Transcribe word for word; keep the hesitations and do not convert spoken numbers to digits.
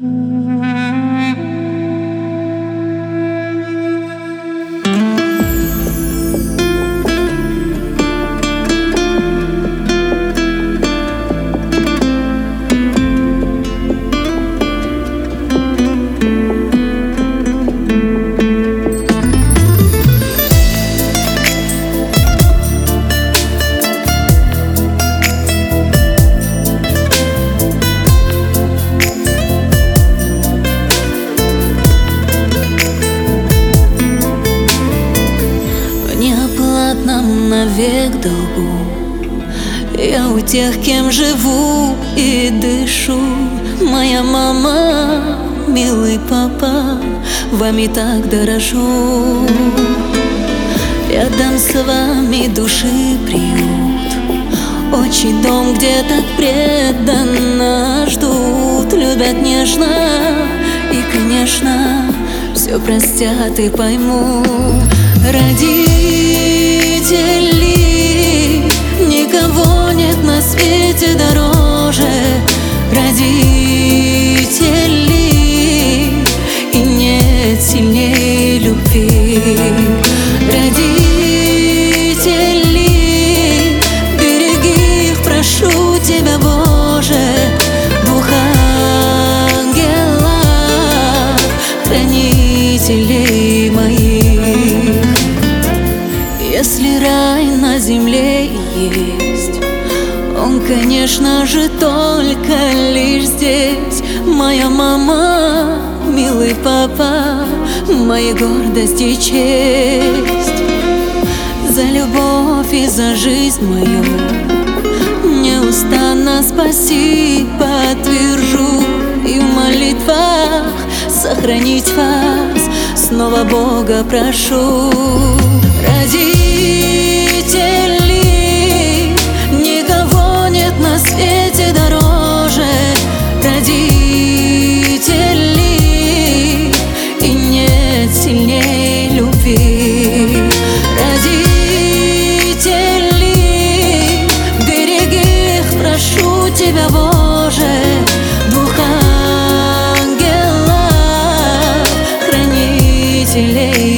Навек долгу я у тех, кем живу и дышу. Моя мама, милый папа, вами так дорожу. Рядом с вами души приют, отчий дом, где так преданно ждут. Любят нежно и, конечно, все простят и поймут. Родители, никого нет на свете дороже родителей, и нет сильнее любви. Родители, береги их, прошу тебя, Боже, дух ангелов, хранителей моих. Если рай на земле есть, он, конечно же, только лишь здесь. Моя мама, милый папа, моя гордость и честь. За любовь и за жизнь мою неустанно спасибо твержу. И в молитвах сохранить вас снова Бога прошу. Родители, никого нет на свете дороже родителей, и нет сильнее любви. Родители, береги их, прошу тебя, Боже, дух ангелов, хранителей